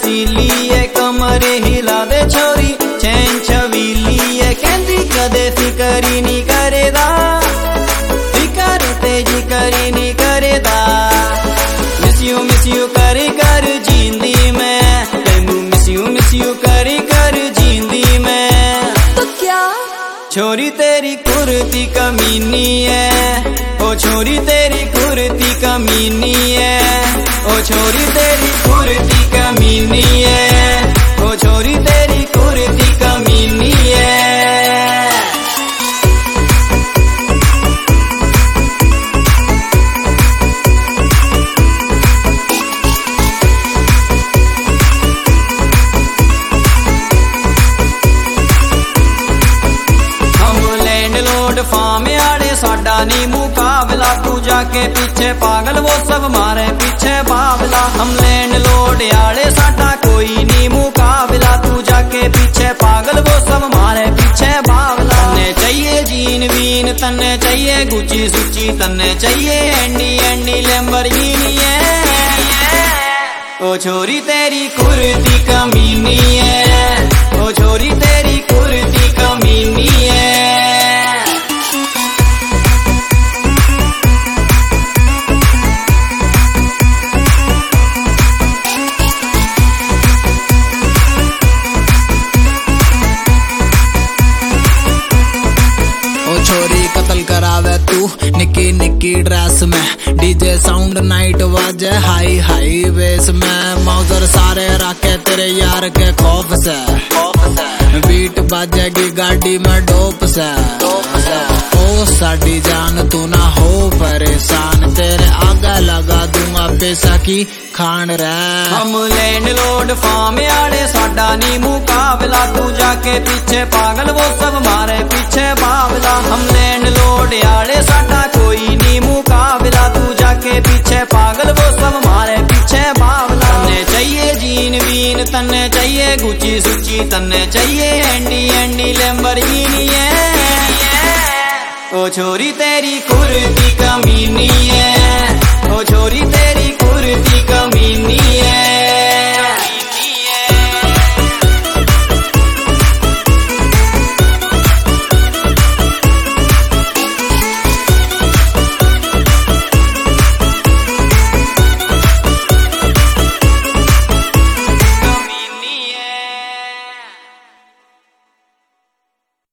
रसीली है कमरे हिला दे छोरी चैन छवीली है कहती कदे फिकरी नहीं करेदा फिकर तेजी करी नहीं करेदा मिस यू करी कर जींदी मैं तेनू मिस यू करी कर जींदी मैं तो क्या छोरी तेरी कुर्ती कमीनी है ओ छोरी तेरी कुर्ती कमीनी है ओ छोरी तेरी कुर्ती कमीनी है ओ छोरी तेरी कुर्ती कमीनी है। फार्म आड़े साडा नी मुकाबला तू जाके पीछे पागल वो सब मारे पीछे बाबला हम लैंड लोड आड़े साडा कोई नी मुकाबला तू जाके पीछे पागल वो सब मारे पीछे बाबला तन्ने चाहिए जीन वीन तन्ने चाहिए गुची सुची तन्ने चाहिए एंडी लैम्बोर्गिनी है ओ छोरी तेरी कुर्ती कमीनी है ओ छोरी तेरी कुर्ती कमीनी है। छोरी कत्ल करावे तू निकी निकी ड्रेस में डीजे साउंड नाइट वाजे हाई हाई बेस में मौजर सारे राके तेरे यार के खौफ से बीट बाजेगी गाड़ी में डोप से ओ साडी जान तू ना हो परेशान तेरे आगे लगा दूंगा पैसा की खान रहे हम लैंड लोड फार्म आड़े साडा नी मुकाबला तू जाके पीछे पागल वो सब मारे पीछे बाबला हम लैंड लोड आड़े साडा कोई नी मुकाबला तू जाके पीछे पागल वो सब मारे पीछे बाबला तन्ने चाहिए जीन वीन तन्ने चाहिए गुची सुची तन्ने चाहिए एंडी लैम्बोर्गिनी है ओ छोरी तेरी कुर्ती कमीनी है ओ छोरी तेरी